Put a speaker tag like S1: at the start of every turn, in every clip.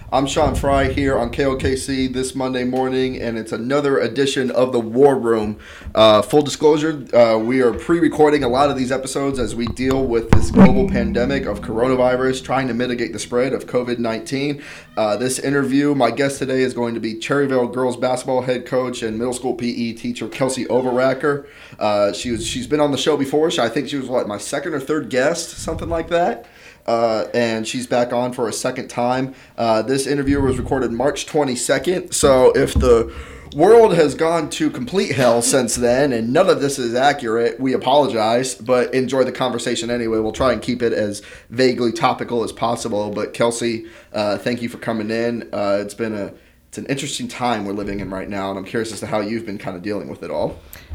S1: I'm Sean Fry here on KOKC this Monday morning, and it's another edition of the War Room. Full disclosure, we are pre-recording a lot of these episodes as we deal with this global pandemic of coronavirus, trying to mitigate the spread of COVID-19. This interview, my guest today is going to be Cherryvale girls basketball head coach and middle school PE teacher Kelsey Overacker. She's been on the show before. I think she was, my second or third guest, something like that. And she's back on for a second time. This interview was recorded March 22nd, so if the world has gone to complete hell since then and none of this is accurate, we apologize, but enjoy the conversation anyway. We'll try and keep it as vaguely topical as possible. But Kelsey, thank you for coming in. It's an interesting time we're living in right now, and I'm curious as to how you've been kind of dealing with it all.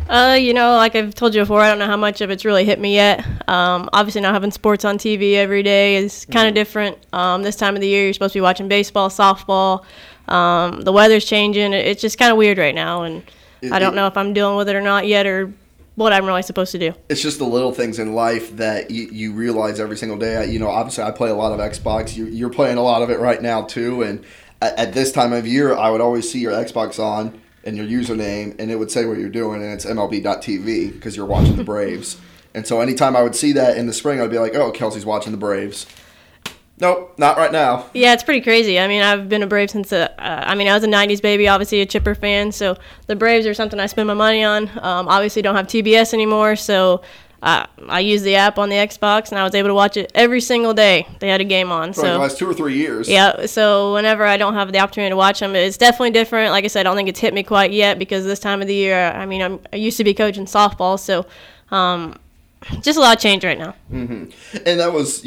S2: Like I've told you before, I don't know how much of it's really hit me yet. Obviously not having sports on TV every day is kind of different. This time of the year, you're supposed to be watching baseball, softball. The weather's changing. It's just kind of weird right now, and I don't know if I'm dealing with it or not yet, or what I'm really supposed to do. It's
S1: just the little things in life that you realize every single day. Obviously I play a lot of Xbox. You're playing a lot of it right now too, and at this time of year, I would always see your Xbox on and your username, and it would say what you're doing, and it's MLB.TV because you're watching the Braves. And so anytime I would see that in the spring, I'd be like, oh, Kelsey's watching the Braves. Nope, not right now.
S2: Yeah, it's pretty crazy. I mean, I've been a Braves since, I was a 90s baby, obviously a Chipper fan, so the Braves are something I spend my money on. Obviously don't have TBS anymore, so I use the app on the Xbox, and I was able to watch it every single day. They had a game on.
S1: For the last 2 or 3 years.
S2: Yeah, so whenever I don't have the opportunity to watch them, it's definitely different. Like I said, I don't think it's hit me quite yet because this time of the year, I used to be coaching softball, so just a lot of change right now.
S1: Mm-hmm. And that was,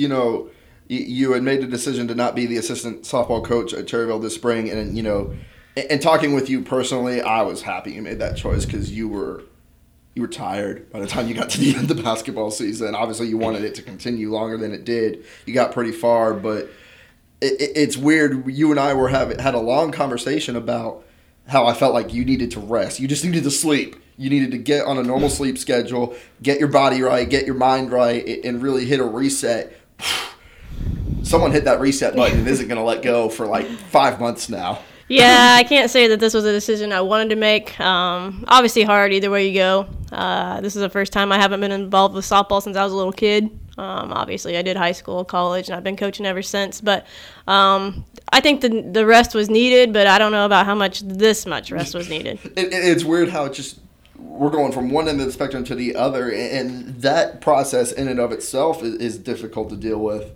S1: you had made the decision to not be the assistant softball coach at Cherryvale this spring, and, and talking with you personally, I was happy you made that choice because you were tired by the time you got to the end of the basketball season. Obviously, you wanted it to continue longer than it did. You got pretty far, but it's weird. You and I had a long conversation about how I felt like you needed to rest. You just needed to sleep. You needed to get on a normal sleep schedule, get your body right, get your mind right, and really hit a reset. Someone hit that reset button and isn't going to let go for 5 months now.
S2: Yeah, I can't say that this was a decision I wanted to make. Obviously hard either way you go. This is the first time I haven't been involved with softball since I was a little kid. Obviously I did high school, college, and I've been coaching ever since. But I think the rest was needed, but I don't know about how much this much rest was needed.
S1: It's weird how we're going from one end of the spectrum to the other, and that process in and of itself is difficult to deal with.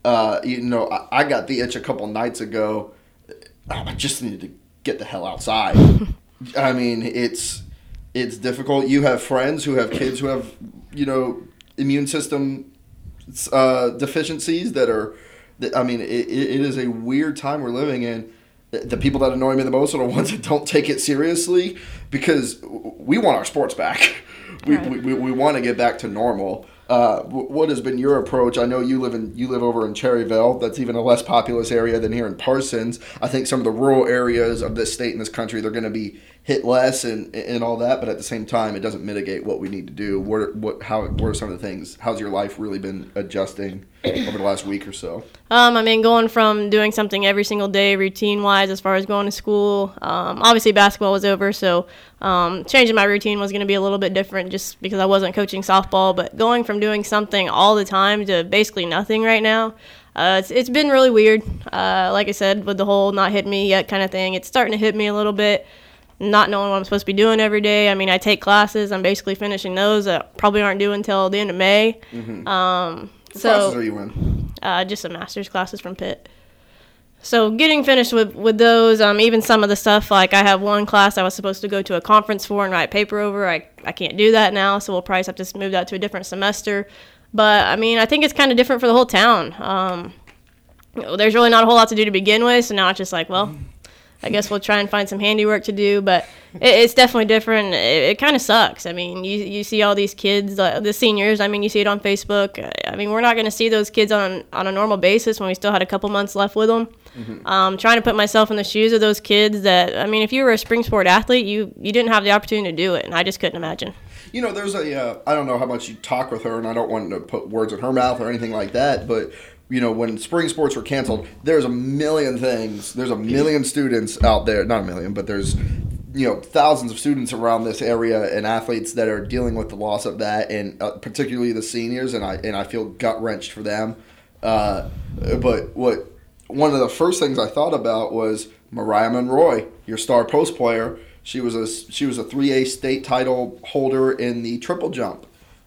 S1: I got the itch a couple nights ago. I just needed to get the hell outside. It's difficult. You have friends who have kids who have, immune system deficiencies that are, it is a weird time we're living in. The people that annoy me the most are the ones that don't take it seriously because we want our sports back. We want to get back to normal. What has been your approach? I know you live over in Cherryvale. That's even a less populous area than here in Parsons. I think some of the rural areas of this state and this country, they're going to be hit less and all that, but at the same time, it doesn't mitigate what we need to do. What are some of the things? How's your life really been adjusting over the last week or so?
S2: Going from doing something every single day routine-wise as far as going to school, obviously basketball was over, so changing my routine was going to be a little bit different just because I wasn't coaching softball, but going from doing something all the time to basically nothing right now, it's been really weird. Like I said, with the whole not hitting me yet kind of thing, it's starting to hit me a little bit. Not knowing what I'm supposed to be doing every day. I take classes. I'm basically finishing those that probably aren't due until the end of May.
S1: Mm-hmm. What classes are you in?
S2: Just some master's classes from Pitt. So getting finished with those, even some of the stuff, I have one class I was supposed to go to a conference for and write paper over. I can't do that now, so we'll probably have to move that to a different semester. But, I think it's kind of different for the whole town. There's really not a whole lot to do to begin with, so now it's just I guess we'll try and find some handiwork to do, but it's definitely different. It kind of sucks. You see all these kids, the seniors, you see it on Facebook. We're not going to see those kids on a normal basis when we still had a couple months left with them. Mm-hmm. Trying to put myself in the shoes of those kids that, if you were a spring sport athlete, you didn't have the opportunity to do it, and I just couldn't imagine.
S1: There's I don't know how much you talk with her, and I don't want to put words in her mouth or anything like that, but when spring sports were canceled, there's a million things. There's a million students out there, not a million, but there's thousands of students around this area and athletes that are dealing with the loss of that, and particularly the seniors, and I feel gut wrenched for them. But one of the first things I thought about was Mariah Monroy, your star post player. She was a 3A state title holder in the triple jump,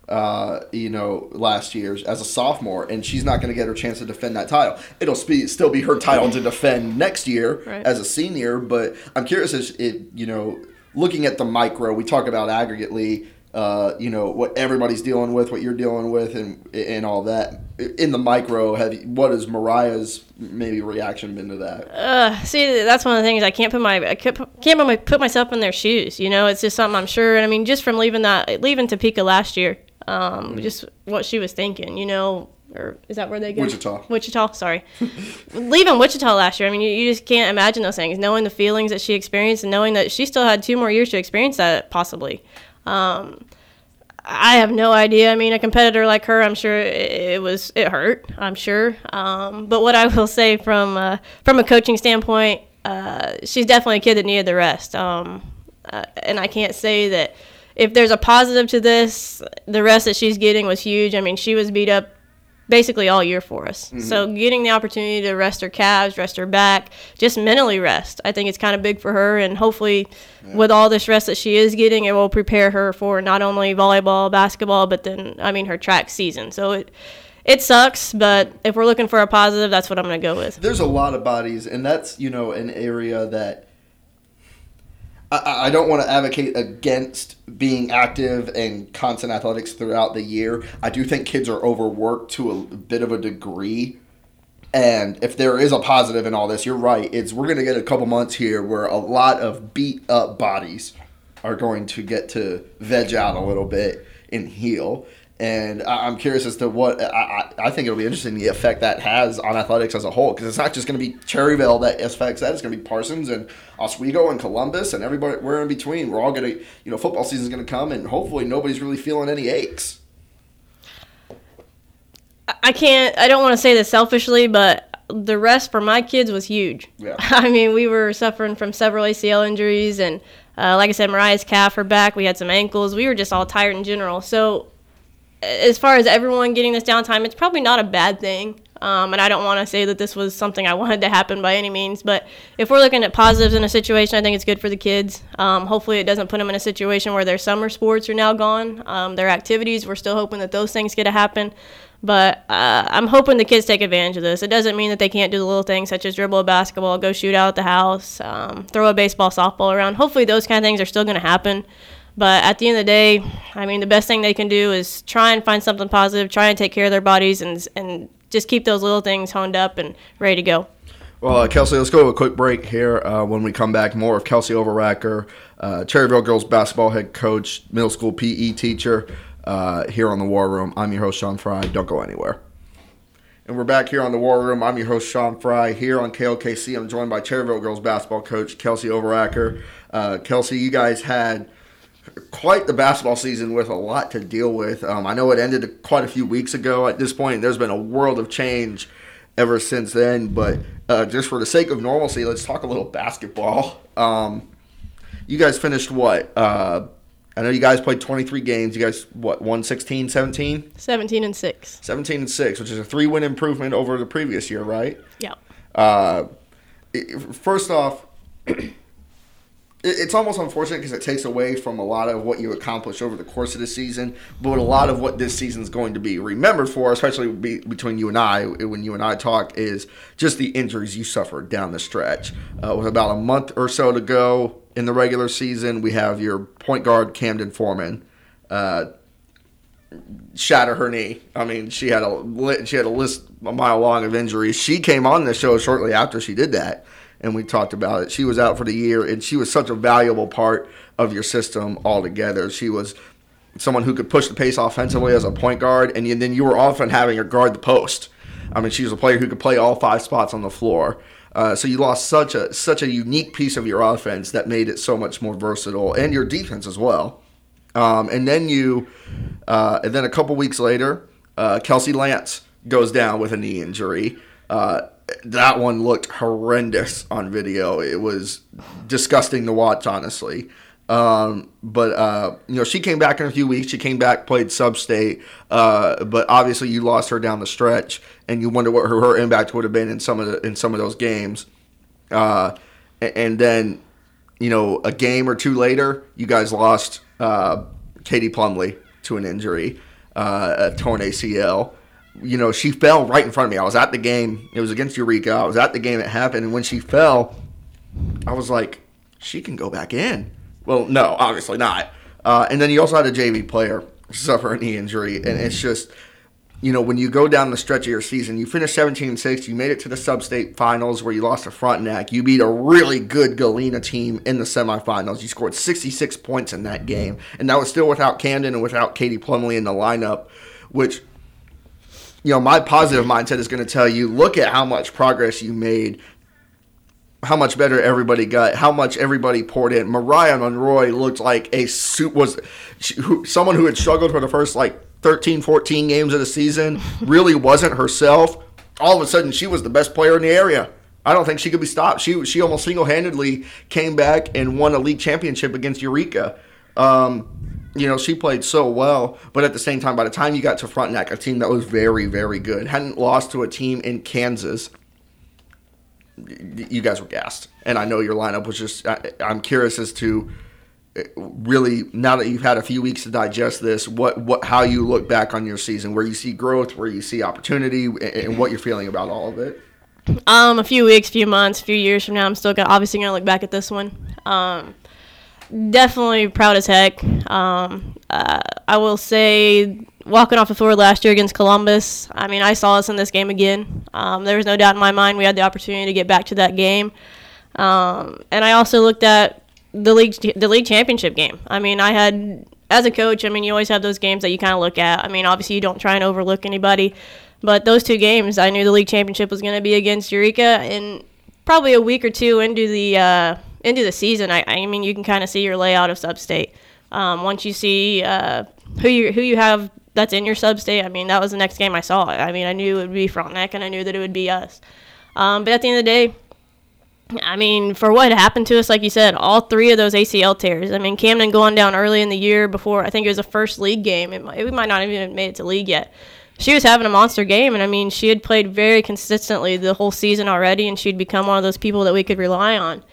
S1: last year as a sophomore, and she's not going to get her chance to defend that title. It'll still be her title to defend next year as a senior, but I'm curious looking at the micro, we talk about aggregately, what everybody's dealing with, what you're dealing with, and all that. In the micro, what has Mariah's maybe reaction been to that?
S2: See, that's one of the things I can't put myself in their shoes. It's just something I'm sure. And I mean, just from leaving Topeka last year, just what she was thinking, or is that where they go? Wichita, sorry. Leaving Wichita last year, I mean, you just can't imagine those things, knowing the feelings that she experienced and knowing that she still had 2 more years to experience that possibly. I have no idea. I mean, a competitor like her, I'm sure it hurt, I'm sure. But what I will say from a coaching standpoint, she's definitely a kid that needed the rest. And I can't say that if there's a positive to this, the rest that she's getting was huge. I mean, she was beat up basically all year for us. Mm-hmm. So getting the opportunity to rest her calves, rest her back, just mentally rest, I think it's kind of big for her. And hopefully with all this rest that she is getting, it will prepare her for not only volleyball, basketball, but then, her track season. So it sucks, but if we're looking for a positive, that's what I'm going to go with.
S1: There's a lot of bodies, and that's, an area that I don't want to advocate against being active and constant athletics throughout the year. I do think kids are overworked to a bit of a degree. And if there is a positive in all this, you're right. We're going to get a couple months here where a lot of beat up bodies are going to get to veg out a little bit and heal. And I'm curious as to what I think it'll be interesting the effect that has on athletics as a whole, because it's not just going to be Cherryville that affects that. It's going to be Parsons and Oswego and Columbus and everybody. We're in between. We're all going to, football season's going to come, and hopefully nobody's really feeling any aches.
S2: I don't want to say this selfishly, but the rest for my kids was huge.
S1: Yeah.
S2: I mean, we were suffering from several ACL injuries, and like I said, Mariah's calf, her back, we had some ankles. We were just all tired in general. So as far as everyone getting this downtime, it's probably not a bad thing. And I don't want to say that this was something I wanted to happen by any means. But if we're looking at positives in a situation, I think it's good for the kids. Hopefully it doesn't put them in a situation where their summer sports are now gone. Their activities, we're still hoping that those things get to happen. But I'm hoping the kids take advantage of this. It doesn't mean that they can't do the little things such as dribble a basketball, go shoot out at the house, throw a baseball, softball around. Hopefully those kind of things are still going to happen. But at the end of the day, I mean, the best thing they can do is try and find something positive, try and take care of their bodies, and just keep those little things honed up and ready to go.
S1: Well, Kelsey, let's go to a quick break here. When we come back, more of Kelsey Overacker, Cherryville girls basketball head coach, middle school PE teacher, here on The War Room. I'm your host, Sean Fry. Don't go anywhere. And we're back here on The War Room. I'm your host, Sean Fry, here on KOKC. I'm joined by Cherryville girls basketball coach, Kelsey Overacker. Kelsey, you guys had quite the basketball season with a lot to deal with. I know it ended quite a few weeks ago at this point. There's been a world of change ever since then. But just for the sake of normalcy, let's talk a little basketball. You guys finished what? I know you guys played 23 games. You guys, won 16, 17?
S2: 17 and 6.
S1: 17 and 6, which is a 3-win improvement over the previous year, right?
S2: Yeah.
S1: First off, it's almost unfortunate because it takes away from a lot of what you accomplished over the course of the season, but a lot of what this season is going to be remembered for, especially between you and I, when you and I talk, is just the injuries you suffered down the stretch. With about a month or so to go in the regular season, we have your point guard, Camden Foreman, shatter her knee. I mean, she had a list a mile long of injuries. She came on the show shortly after she did that, and we talked about it. She was out for the year, and she was such a valuable part of your system altogether. She was someone who could push the pace offensively as a point guard, and then you were often having her guard the post. I mean, she was a player who could play all 5 spots on the floor. So you lost such a unique piece of your offense that made it so much more versatile, and your defense as well. And then a couple weeks later, Kelsey Lance goes down with a knee injury. That one looked horrendous on video. It was disgusting to watch, honestly. But she came back in a few weeks. She came back, played sub-state. But obviously, you lost her down the stretch, and you wonder what her impact would have been in some of those games. And then, a game or two later, you guys lost Katie Plumlee to an injury, a torn ACL. She fell right in front of me. I was at the game. It was against Eureka. I was at the game. It happened. And when she fell, I was like, she can go back in. Well, no, obviously not. And then you also had a JV player suffer a knee injury. And it's just, when you go down the stretch of your season, you finished 17-6. You made it to the sub-state finals where you lost to Frontenac. You beat a really good Galena team in the semifinals. You scored 66 points in that game. And that was still without Camden and without Katie Plumlee in the lineup, which – my positive mindset is going to tell you, look at how much progress you made, how much better everybody got, how much everybody poured in. Mariah Monroy looked like someone who had struggled for the first 13, 14 games of the season, really wasn't herself. All of a sudden, she was the best player in the area. I don't think she could be stopped. She almost single-handedly came back and won a league championship against Eureka. She played so well, but at the same time, by the time you got to Frontenac, a team that was very, very good, hadn't lost to a team in Kansas, you guys were gassed. And I know your lineup was just, I'm curious as to really, now that you've had a few weeks to digest this, how you look back on your season, where you see growth, where you see opportunity, and what you're feeling about all of it.
S2: A few weeks, few months, few years from now, I'm still obviously going to look back at this one. Definitely proud as heck. I will say, walking off the floor last year against Columbus, I saw us in this game again. There was no doubt in my mind we had the opportunity to get back to that game. And I also looked at the league championship game. I had, as a coach, you always have those games that you kind of look at. Obviously you don't try and overlook anybody. But those two games, I knew the league championship was going to be against Eureka. And probably a week or two into the season, you can kind of see your layout of sub-state. Once you see who you have that's in your sub-state, that was the next game I saw. I knew it would be Frontenac, and I knew that it would be us. But at the end of the day, for what happened to us, like you said, all three of those ACL tears. Camden going down early in the year before, I think it was the first league game. We might not even have made it to league yet. She was having a monster game, and she had played very consistently the whole season already, and she'd become one of those people that we could rely on.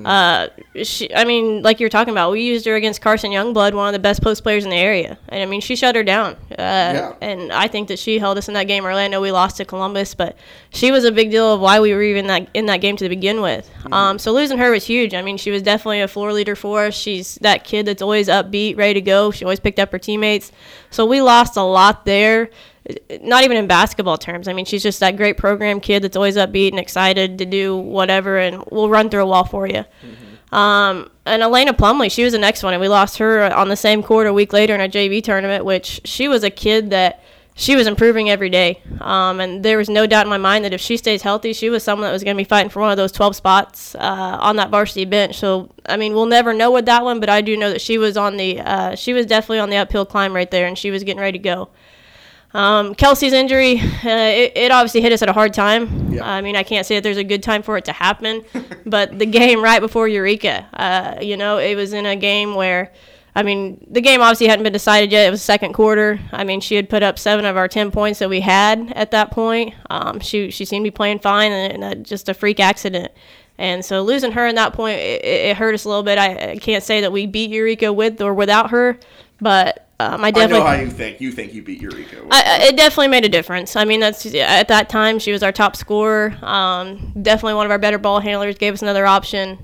S2: Mm-hmm. Like you were talking about, we used her against Carson Youngblood, one of the best post players in the area, and she shut her down. And I think that she held us in that game early. I know we lost to Columbus, but she was a big deal of why we were even in that game to begin with. Mm-hmm. So losing her was huge. She was definitely a floor leader for us. She's that kid that's always upbeat, ready to go. She always picked up her teammates. So we lost a lot there. Not even in basketball terms. She's just that great program kid that's always upbeat and excited to do whatever, and we'll run through a wall for you. Mm-hmm. And Elena Plumlee, she was the next one, and we lost her on the same court a week later in a JV tournament, which she was a kid that she was improving every day. And there was no doubt in my mind that if she stays healthy, she was someone that was going to be fighting for one of those 12 spots on that varsity bench. So, we'll never know with that one, but I do know that she was definitely on the uphill climb right there, and she was getting ready to go. Kelsey's injury, it obviously hit us at a hard time. Yeah. I can't say that there's a good time for it to happen, but the game right before Eureka, it was in a game where, the game obviously hadn't been decided yet. It was second quarter. She had put up 7 of our 10 points that we had at that point. She seemed to be playing fine, and just a freak accident. And so losing her at that point, it hurt us a little bit. I can't say that we beat Eureka with or without her, but I know
S1: how you think. You think you beat Eureka.
S2: It definitely made a difference. That's at that time she was our top scorer. Definitely one of our better ball handlers. Gave us another option.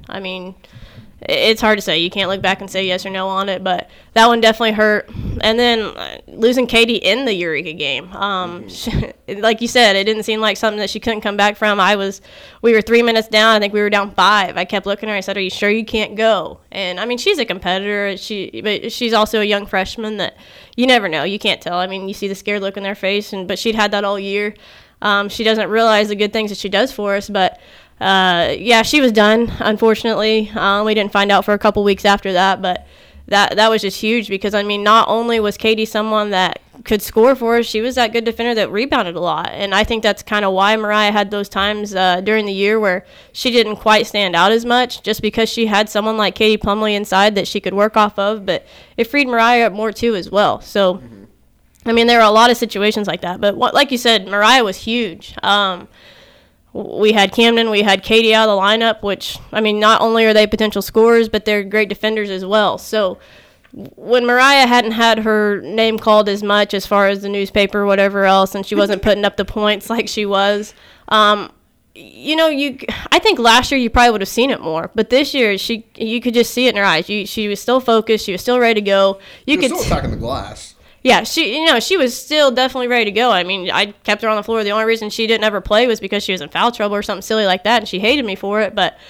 S2: It's hard to say. You can't look back and say yes or no on it, but that one definitely hurt. And then losing Katie in the Eureka game. Like you said, it didn't seem like something that she couldn't come back from. We were 3 minutes down. I think we were down 5. I kept looking at her. I said, "Are you sure you can't go?" And she's a competitor. But she's also a young freshman that you never know. You can't tell. You see the scared look in their face, but she'd had that all year. She doesn't realize the good things that she does for us, but. She was done, unfortunately. We didn't find out for a couple weeks after that, but that was just huge because, I mean, not only was Katie someone that could score for us, she was that good defender that rebounded a lot. And I think that's kind of why Mariah had those times during the year where she didn't quite stand out as much, just because she had someone like Katie Plumlee inside that she could work off of. But it freed Mariah up more, too, as well. So, I mean, there are a lot of situations like that. But like you said, Mariah was huge. We had Camden, we had Katie out of the lineup, which, I mean, not only are they potential scorers, but they're great defenders as well. So when Mariah hadn't had her name called as much as far as the newspaper or whatever else, and she wasn't putting up the points like she was, I think last year you probably would have seen it more. But this year, you could just see it in her eyes. She was still focused. She was still ready to go.
S1: She was still attacking the glass.
S2: Yeah, she was still definitely ready to go. I mean, I kept her on the floor. The only reason she didn't ever play was because she was in foul trouble or something silly like that, and she hated me for it. But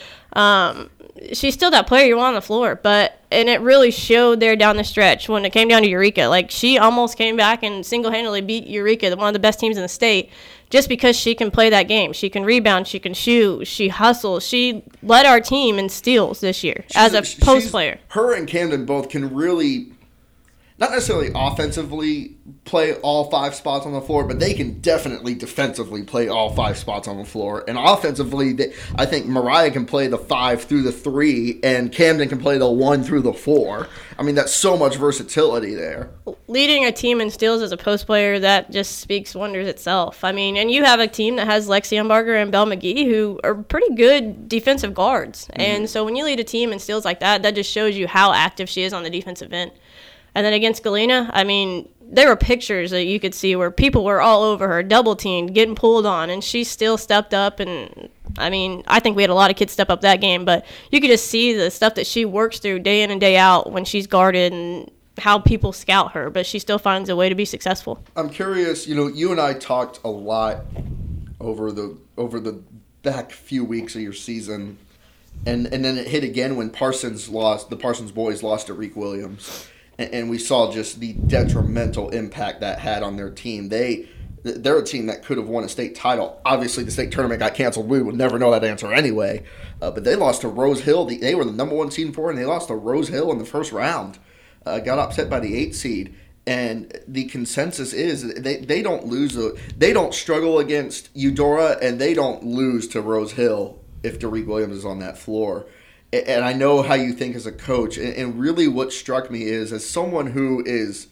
S2: she's still that player you want on the floor. And it really showed there down the stretch when it came down to Eureka. Like, she almost came back and single-handedly beat Eureka, one of the best teams in the state, just because she can play that game. She can rebound. She can shoot. She hustles. She led our team in steals this year as a post player.
S1: Her and Camden both can really, not necessarily offensively play all 5 spots on the floor, but they can definitely defensively play all 5 spots on the floor. And offensively, I think Mariah can play the 5 through the 3, and Camden can play the 1 through the 4. I mean, that's so much versatility there.
S2: Leading a team in steals as a post player, that just speaks wonders itself. I mean, and you have a team that has Lexi Umbarger and Belle McGee, who are pretty good defensive guards. Mm-hmm. And so when you lead a team in steals like that, that just shows you how active she is on the defensive end. And then against Galena, I mean, there were pictures that you could see where people were all over her, double teamed, getting pulled on, and she still stepped up. And, I mean, I think we had a lot of kids step up that game, but you could just see the stuff that she works through day in and day out when she's guarded and how people scout her, but she still finds a way to be successful.
S1: I'm curious, you and I talked a lot over the back few weeks of your season, and then it hit again when the Parsons boys lost to Reek Williams. And we saw just the detrimental impact that had on their team. They're a team that could have won a state title. Obviously, the state tournament got canceled. We would never know that answer anyway. But they lost to Rose Hill. They were the number 1 seed in 4, and they lost to Rose Hill in the first round. Got upset by the 8 seed. And the consensus is they don't lose. They don't struggle against Eudora, and they don't lose to Rose Hill if Derek Williams is on that floor. And I know how you think as a coach. And really what struck me is, as someone who is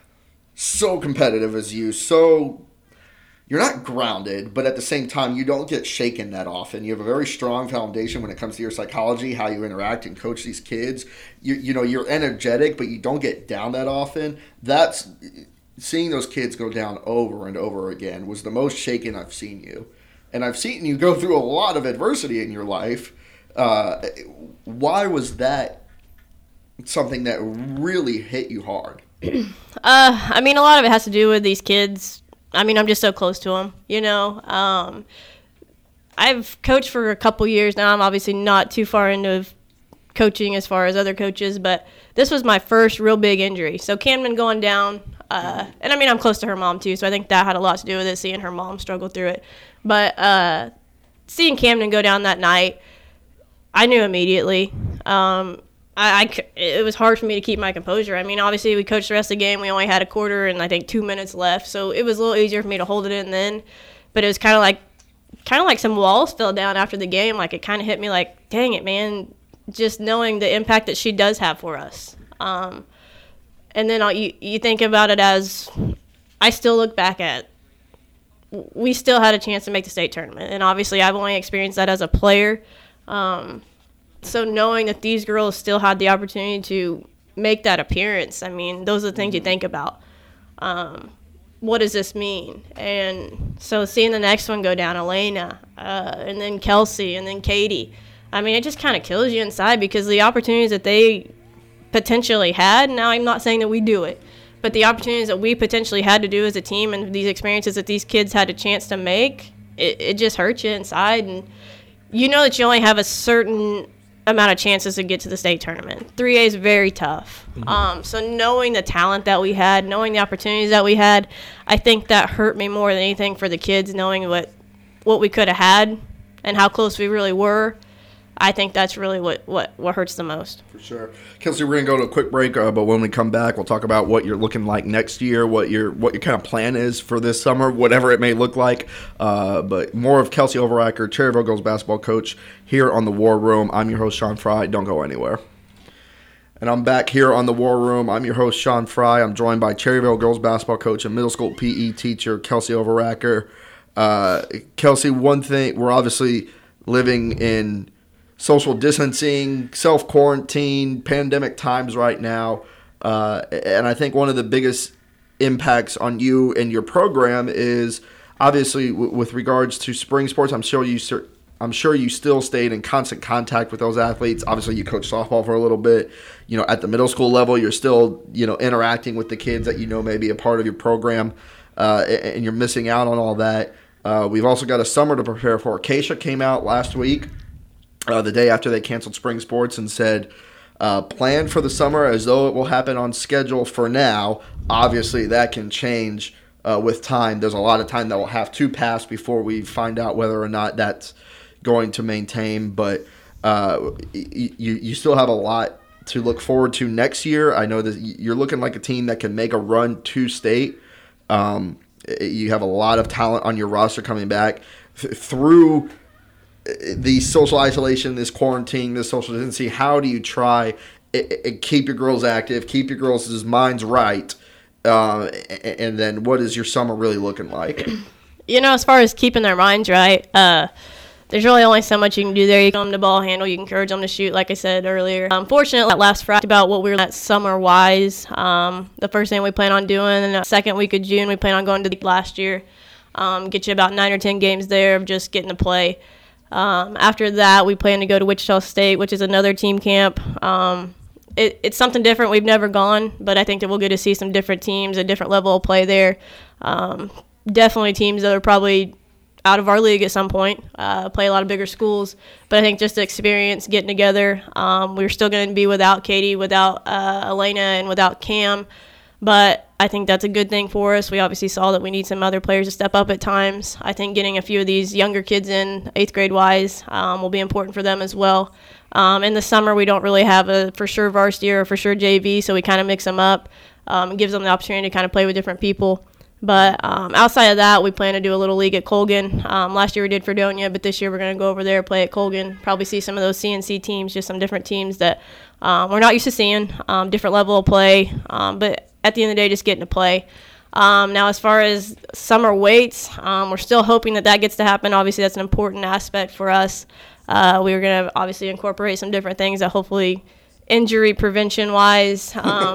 S1: so competitive as you, you're not grounded, but at the same time, you don't get shaken that often. You have a very strong foundation when it comes to your psychology, how you interact and coach these kids. You're energetic, but you don't get down that often. That's seeing those kids go down over and over again was the most shaken I've seen you. And I've seen you go through a lot of adversity in your life. Why was that something that really hit you hard?
S2: I mean, a lot of it has to do with these kids. I mean, I'm just so close to them, I've coached for a couple years now. I'm obviously not too far into coaching as far as other coaches, but this was my first real big injury. So Camden going down, and I mean, I'm close to her mom too, so I think that had a lot to do with it, seeing her mom struggle through it. But seeing Camden go down that night, I knew immediately. It was hard for me to keep my composure. I mean, obviously, we coached the rest of the game. We only had a quarter and I think 2 minutes left, so it was a little easier for me to hold it in then. But it was kind of like some walls fell down after the game. Like, it kind of hit me like, dang it, man, just knowing the impact that she does have for us. And then you think about it as, I still look back at, we still had a chance to make the state tournament. And obviously, I've only experienced that as a player. So knowing that these girls still had the opportunity to make that appearance, I mean, those are the things you think about. What does this mean? And so seeing the next one go down, Elena, and then Kelsey, and then Katie, I mean, it just kind of kills you inside because the opportunities that they potentially had, now I'm not saying that we do it, but the opportunities that we potentially had to do as a team and these experiences that these kids had a chance to make, it just hurts you inside. And you know that you only have a certain amount of chances to get to the state tournament. 3A is very tough. Mm-hmm. So knowing the talent that we had, knowing the opportunities that we had, I think that hurt me more than anything for the kids, knowing what we could have had and how close we really were. I think that's really what hurts the most.
S1: For sure. Kelsey, we're going to go to a quick break, but when we come back, we'll talk about what you're looking like next year, what your kind of plan is for this summer, whatever it may look like. But more of Kelsey Overacker, Cherryville girls basketball coach, here on The War Room. I'm your host, Sean Fry. Don't go anywhere. And I'm back here on The War Room. I'm your host, Sean Fry. I'm joined by Cherryville girls basketball coach and middle school PE teacher, Kelsey Overacker. Kelsey, one thing, we're obviously living in social distancing, self-quarantine, pandemic times right now. And I think one of the biggest impacts on you and your program is obviously with regards to spring sports. I'm sure you still stayed in constant contact with those athletes. Obviously, you coach softball for a little bit. At the middle school level, you're still, interacting with the kids that may be a part of your program, and you're missing out on all that. We've also got a summer to prepare for. Acacia came out last week, the day after they canceled spring sports, and said, plan for the summer as though it will happen on schedule for now. Obviously, that can change with time. There's a lot of time that will have to pass before we find out whether or not that's going to maintain, but you still have a lot to look forward to next year. I know that you're looking like a team that can make a run to state. You have a lot of talent on your roster coming back through the social isolation, this quarantine, this social distancing. How do you try and keep your girls active, keep your girls' minds right, and then what is your summer really looking like?
S2: As far as keeping their minds right, there's really only so much you can do there. You can give them the ball handle. You can encourage them to shoot, like I said earlier. Fortunately, last Friday, about what we were at summer-wise. The first thing we plan on doing, in the second week of June, we plan on going to the last year. Get you about 9 or 10 games there of just getting to play. After that, we plan to go to Wichita State, which is another team camp. It's something different. We've never gone, but I think that we'll get to see some different teams, a different level of play there. Definitely teams that are probably out of our league at some point, play a lot of bigger schools. But I think just the experience getting together, we're still going to be without Katie, without Elena, and without Cam. But I think that's a good thing for us. We obviously saw that we need some other players to step up at times. I think getting a few of these younger kids in, 8th grade-wise, will be important for them as well. In the summer, we don't really have a for sure varsity or for sure JV, so we kind of mix them up. It gives them the opportunity to kind of play with different people. But outside of that, we plan to do a little league at Colgan. Last year we did Fredonia, but this year we're going to go over there, play at Colgan, probably see some of those CNC teams, just some different teams that we're not used to seeing, different level of play. But at the end of the day, just getting to play. Now, as far as summer weights, we're still hoping that gets to happen. Obviously, that's an important aspect for us. We were going to obviously incorporate some different things that hopefully injury prevention-wise,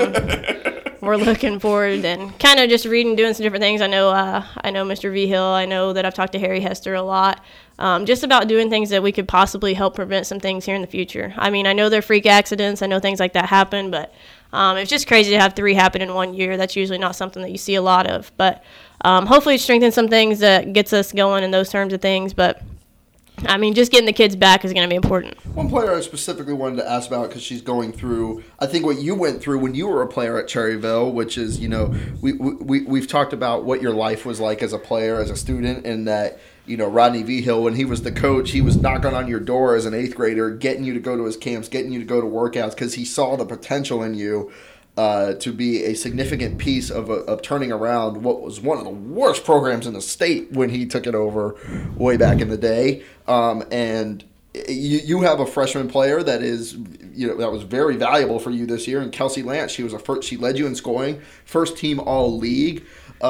S2: we're looking forward and kind of just reading, doing some different things. I know Mr. V. Hill. I know that I've talked to Harry Hester a lot, just about doing things that we could possibly help prevent some things here in the future. I mean, I know they're freak accidents. I know things like that happen, but it's just crazy to have 3 happen in 1 year. That's usually not something that you see a lot of. But hopefully it strengthens some things that gets us going in those terms of things. But I mean, just getting the kids back is going to be important.
S1: One player I specifically wanted to ask about, because she's going through, I think, what you went through when you were a player at Cherryville, which is, we've talked about what your life was like as a player, as a student, and that, Rodney V. Hill, when he was the coach, he was knocking on your door as an 8th grader, getting you to go to his camps, getting you to go to workouts, because he saw the potential in you to be a significant piece of turning around what was one of the worst programs in the state when he took it over way back in the day. And you have a freshman player that is, that was very valuable for you this year, and Kelsey Lance. She led you in scoring, first team all league.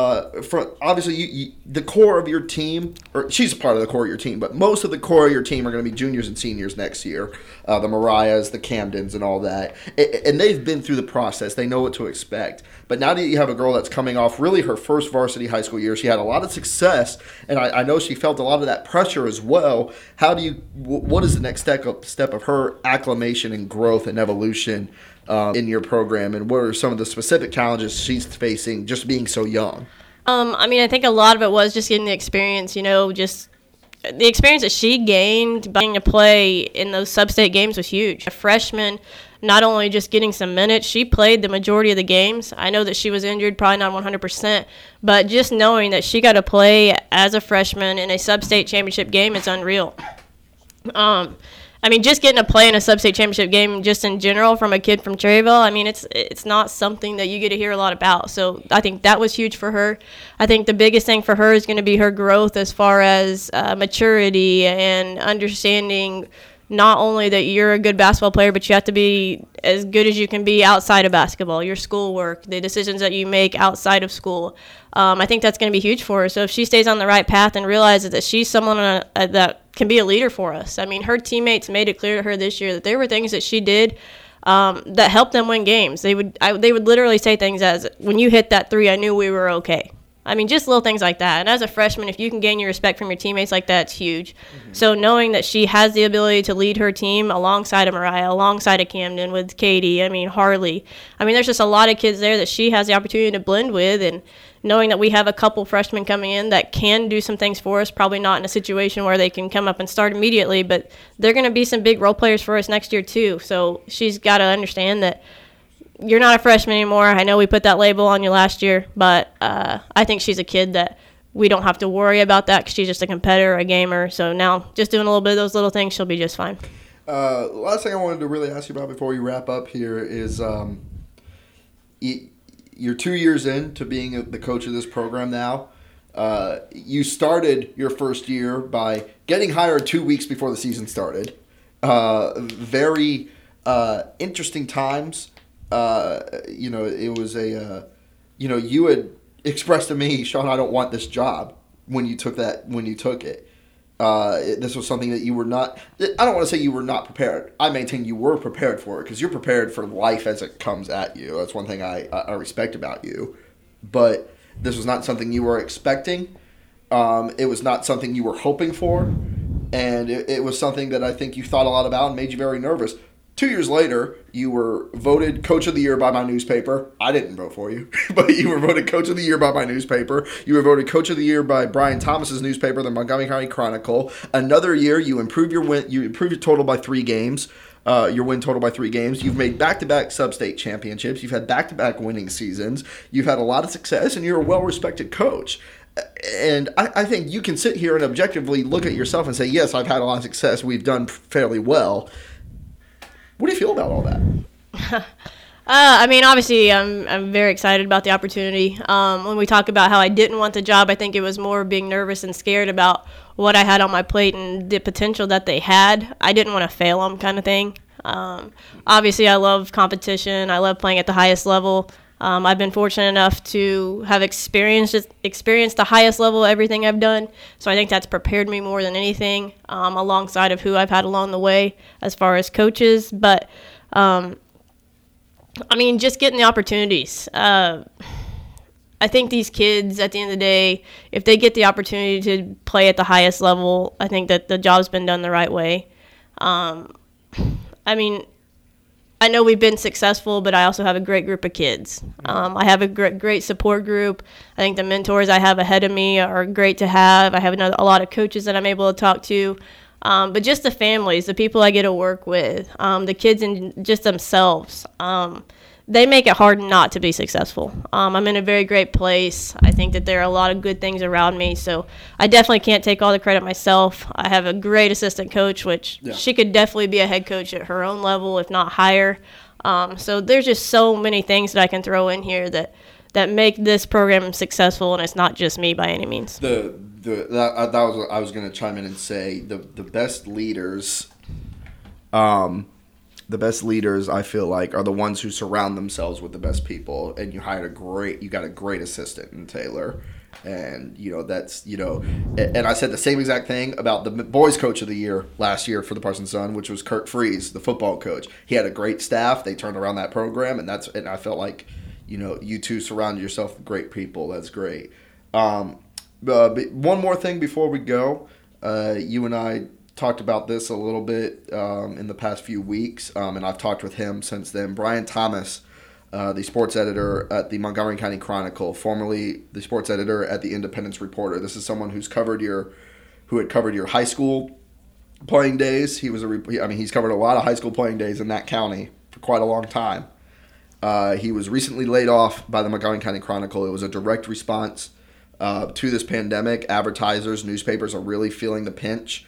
S1: Obviously, the core of your team, or she's a part of the core of your team, but most of the core of your team are going to be juniors and seniors next year. The Mariahs, the Camdens, and all that. And they've been through the process. They know what to expect. But now that you have a girl that's coming off really her first varsity high school year, she had a lot of success, and I know she felt a lot of that pressure as well. What is the next step of her acclimation and growth and evolution in your program, and what are some of the specific challenges she's facing just being so young?
S2: I think a lot of it was just getting the experience, just the experience that she gained being to play in those sub-state games was huge. A freshman, not only just getting some minutes, she played the majority of the games. I know that she was injured, probably not 100%, but just knowing that she got to play as a freshman in a sub-state championship game, it's unreal. I mean, just getting to play in a sub-state championship game just in general from a kid from Cherryville, I mean, it's not something that you get to hear a lot about. So I think that was huge for her. I think the biggest thing for her is going to be her growth as far as maturity and understanding not only that you're a good basketball player, but you have to be as good as you can be outside of basketball, your schoolwork, the decisions that you make outside of school. I think that's going to be huge for her. So if she stays on the right path and realizes that she's someone that can be a leader for us. I mean, her teammates made it clear to her this year that there were things that she did that helped them win games. They would literally say things as, when you hit that three, I knew we were okay. I mean, just little things like that. And as a freshman, if you can gain your respect from your teammates like that, it's huge. Mm-hmm. So knowing that she has the ability to lead her team alongside of Mariah, alongside of Camden, with Katie, I mean, Harley. I mean, there's just a lot of kids there that she has the opportunity to blend with. And knowing that we have a couple freshmen coming in that can do some things for us, probably not in a situation where they can come up and start immediately, but they're going to be some big role players for us next year too. So she's got to understand that you're not a freshman anymore. I know we put that label on you last year, but I think she's a kid that we don't have to worry about that because she's just a competitor, a gamer. So now just doing a little bit of those little things, she'll be just fine.
S1: Last thing I wanted to really ask you about before we wrap up here is you're 2 years into being the coach of this program now. You started your first year by getting hired 2 weeks before the season started. Very interesting times. It was you had expressed to me, Sean, I don't want this job when you took it. This was something that you were not, I don't want to say you were not prepared. I maintain you were prepared for it because you're prepared for life as it comes at you. That's one thing I respect about you. But this was not something you were expecting. It was not something you were hoping for. And it was something that I think you thought a lot about and made you very nervous. 2 years later, you were voted Coach of the Year by my newspaper. I didn't vote for you, but you were voted Coach of the Year by my newspaper. You were voted Coach of the Year by Brian Thomas's newspaper, the Montgomery County Chronicle. Another year, you improved your win. You improved your total by 3 games. Your win total by 3 games. You've made back-to-back sub-state championships. You've had back-to-back winning seasons. You've had a lot of success, and you're a well-respected coach. And I think you can sit here and objectively look at yourself and say, yes, I've had a lot of success. We've done fairly well. What do you feel about all that?
S2: I mean, obviously, I'm very excited about the opportunity. When we talk about how I didn't want the job, I think it was more being nervous and scared about what I had on my plate and the potential that they had. I didn't want to fail them, kind of thing. Obviously, I love competition. I love playing at the highest level. I've been fortunate enough to have experienced the highest level of everything I've done. So I think that's prepared me more than anything, alongside of who I've had along the way as far as coaches. But, I mean, just getting the opportunities. I think these kids, at the end of the day, if they get the opportunity to play at the highest level, I think that the job's been done the right way. I mean, I know we've been successful, but I also have a great group of kids. I have a great support group. I think the mentors I have ahead of me are great to have. I have a lot of coaches that I'm able to talk to. But just the families, the people I get to work with, the kids and just themselves, they make it hard not to be successful. I'm in a very great place. I think that there are a lot of good things around me, so I definitely can't take all the credit myself. I have a great assistant coach, which she could definitely be a head coach at her own level, if not higher. So there's just so many things that I can throw in here that make this program successful, and it's not just me by any means.
S1: I was going to chime in and say the best leaders. The best leaders, I feel like, are the ones who surround themselves with the best people. And you got a great assistant in Taylor. And, and I said the same exact thing about the boys coach of the year last year for the Parsons Sun, which was Kurt Freeze, the football coach. He had a great staff. They turned around that program. And I felt like, you two surrounded yourself with great people. That's great. But one more thing before we go. You and I talked about this a little bit in the past few weeks, and I've talked with him since then. Brian Thomas, the sports editor at the Montgomery County Chronicle, formerly the sports editor at the Independence Reporter. This is someone who had covered your high school playing days. He's covered a lot of high school playing days in that county for quite a long time. He was recently laid off by the Montgomery County Chronicle. It was a direct response to this pandemic. Advertisers, newspapers are really feeling the pinch.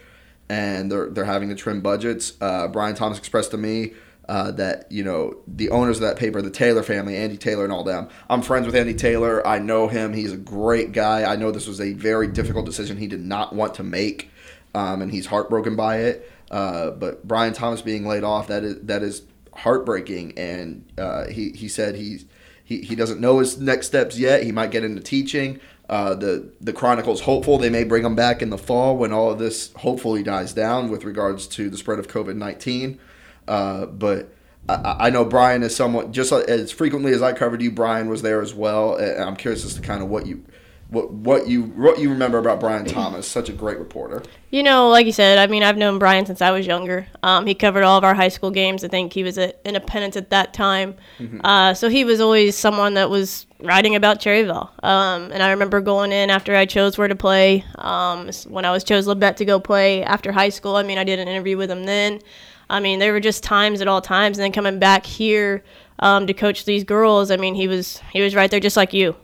S1: and they're having to trim budgets. Brian Thomas expressed to me that, the owners of that paper, the Taylor family, Andy Taylor and all them. I'm friends with Andy Taylor. I know him. He's a great guy. I know this was a very difficult decision he did not want to make, and he's heartbroken by it. But Brian Thomas being laid off, that is heartbreaking. And he said he doesn't know his next steps yet. He might get into teaching. The Chronicle's hopeful they may bring him back in the fall when all of this hopefully dies down with regards to the spread of COVID-19. But I know Brian is somewhat, just as frequently as I covered you, Brian was there as well. And I'm curious as to kind of what you remember about Brian Thomas, such a great reporter.
S2: Like you said, I've known Brian since I was younger. He covered all of our high school games. I think he was at Independence at that time. Mm-hmm. So he was always someone that was writing about Cherryville. And I remember going in after I chose where to play. When I was chose Labette to go play after high school, I did an interview with him then. There were just times at all times. And then coming back here to coach these girls, he was right there just like you.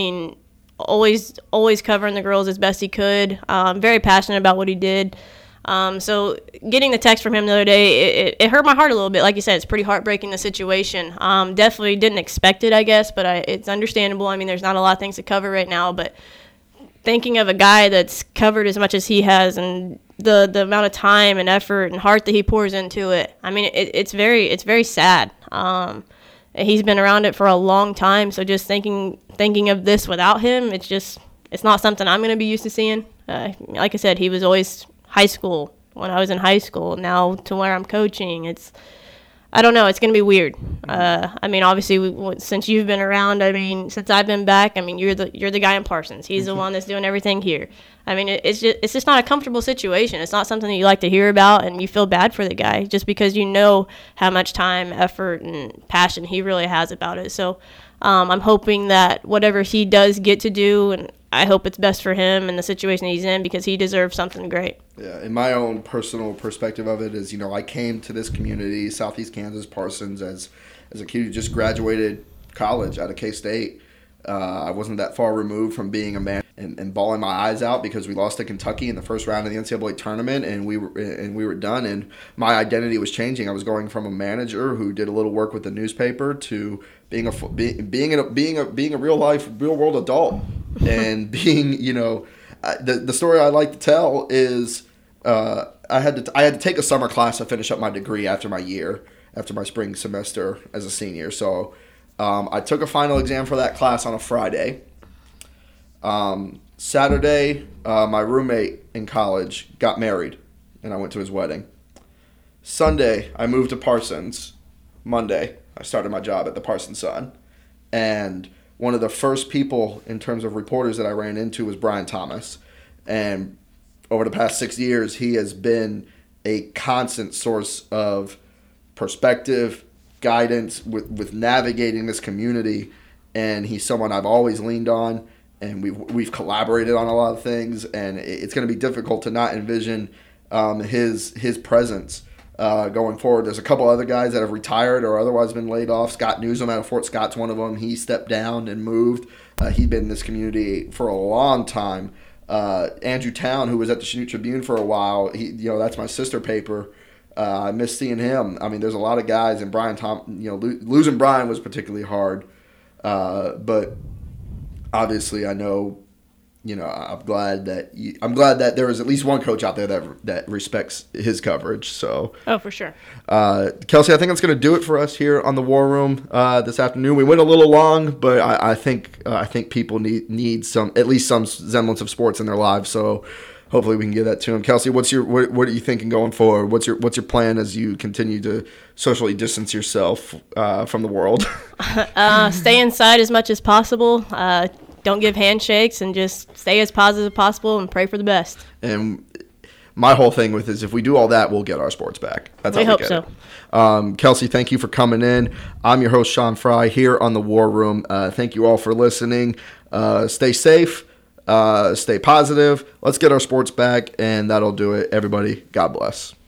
S2: Always covering the girls as best he could. Very passionate about what he did. So getting the text from him the other day, it hurt my heart a little bit. Like you said, it's pretty heartbreaking, the situation. Definitely didn't expect it, I guess, but it's understandable. There's not a lot of things to cover right now, but thinking of a guy that's covered as much as he has and the amount of time and effort and heart that he pours into it, it's very sad. He's been around it for a long time, so just thinking of this without him, it's not something I'm going to be used to seeing. Like I said, he was always high school when I was in high school. Now to where I'm coaching, I don't know. It's going to be weird. Obviously, since you've been around, since I've been back, you're the guy in Parsons. He's the one that's doing everything here. It's just not a comfortable situation. It's not something that you like to hear about, and you feel bad for the guy just because you know how much time, effort, and passion he really has about it. So I'm hoping that whatever he does get to do, and I hope it's best for him and the situation he's in because he deserves something great.
S1: Yeah, in my own personal perspective of it is, I came to this community, Southeast Kansas, Parsons, as a kid who just graduated college out of K-State. I wasn't that far removed from being a man and bawling my eyes out because we lost to Kentucky in the first round of the NCAA tournament, and we were done. And my identity was changing. I was going from a manager who did a little work with the newspaper to being a real world adult, and being the story I like to tell is I had to take a summer class to finish up my degree after my spring semester as a senior. So I took a final exam for that class on a Friday. Saturday, my roommate in college got married, and I went to his wedding. Sunday, I moved to Parsons. Monday, I started my job at the Parsons Sun. And one of the first people in terms of reporters that I ran into was Brian Thomas. And over the past 6 years, he has been a constant source of perspective, guidance with navigating this community. And he's someone I've always leaned on. And we've collaborated on a lot of things, and it's going to be difficult to not envision his presence going forward. There's a couple other guys that have retired or otherwise been laid off. Scott Newsom out of Fort Scott's one of them. He stepped down and moved. He'd been in this community for a long time. Andrew Town, who was at the Chanute Tribune for a while, that's my sister paper. I miss seeing him. There's a lot of guys, and Brian losing Brian was particularly hard, but. Obviously, I know, I'm glad that there is at least one coach out there that respects his coverage. So,
S2: for sure.
S1: Kelsey, I think that's going to do it for us here on the War Room this afternoon. We went a little long, but I think people need at least some semblance of sports in their lives. So, hopefully, we can give that to them. Kelsey, what are you thinking going forward? What's your plan as you continue to socially distance yourself from the world?
S2: Stay inside as much as possible. Don't give handshakes, and just stay as positive as possible and pray for the best. And
S1: my whole thing with is if we do all that, we'll get our sports back. That's how we
S2: hope
S1: get
S2: so.
S1: It. Kelsey, thank you for coming in. I'm your host, Sean Fry, here on the War Room. Thank you all for listening. Stay safe. Stay positive. Let's get our sports back, and that'll do it. Everybody, God bless.